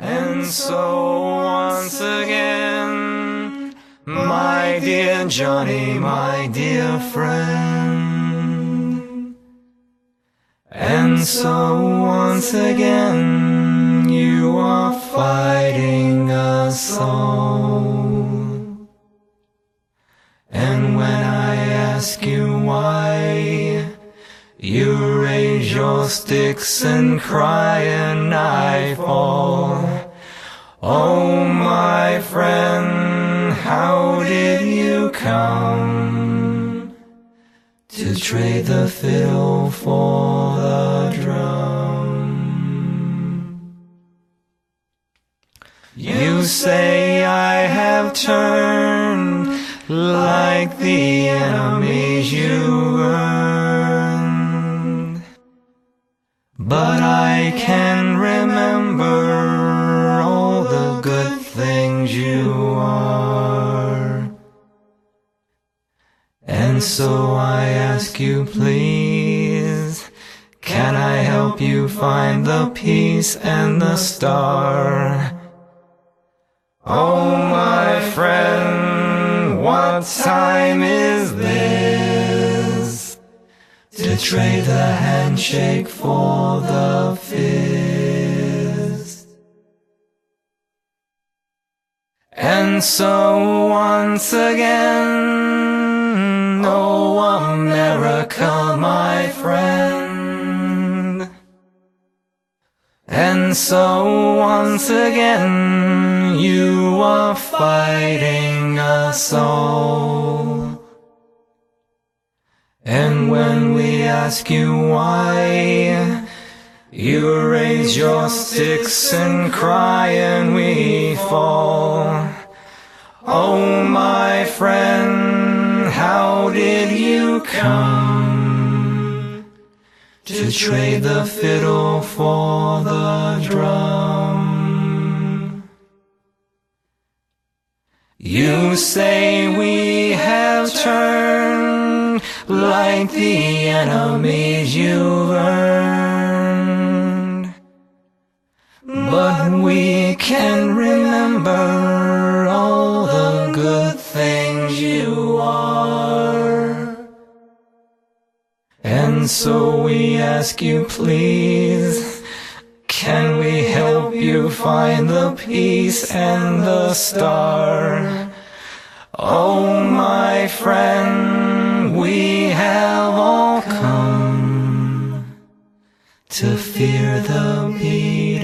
And so once again, my dear Johnny, my dear friend. And so once again, you are fighting us all. And when I ask you why, you raise your sticks and cry and I fall. Oh, my friend, how did you come to trade the fiddle for the drum? You say I have turned like the enemies you earned, but I can remember all the good things you are. And so I ask you, please, can I help you find the peace and the star? Oh, my friend, what time is this to trade the handshake for the fist? And so once again, oh, America, my friend. And so once again, you are fighting us all. And when we ask you why, you raise your sticks and cry and we fall. Oh, my friend, how did you come to trade the fiddle for the drum? You say we have turned like the enemies you've earned, but we can remember all the good things you are. And so we ask you, please, can we help you find the peace and the star? Oh, my friend, we have all come to fear the beast.